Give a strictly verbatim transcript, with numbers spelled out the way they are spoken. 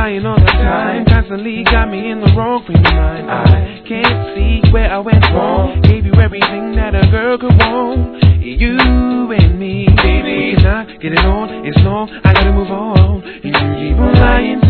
lying all the time, constantly got me in the wrong frame of mind. I can't see where I went wrong. Gave you everything that a girl could want. You and me, baby, we cannot get it on. It's long, I gotta move on. You keep on lying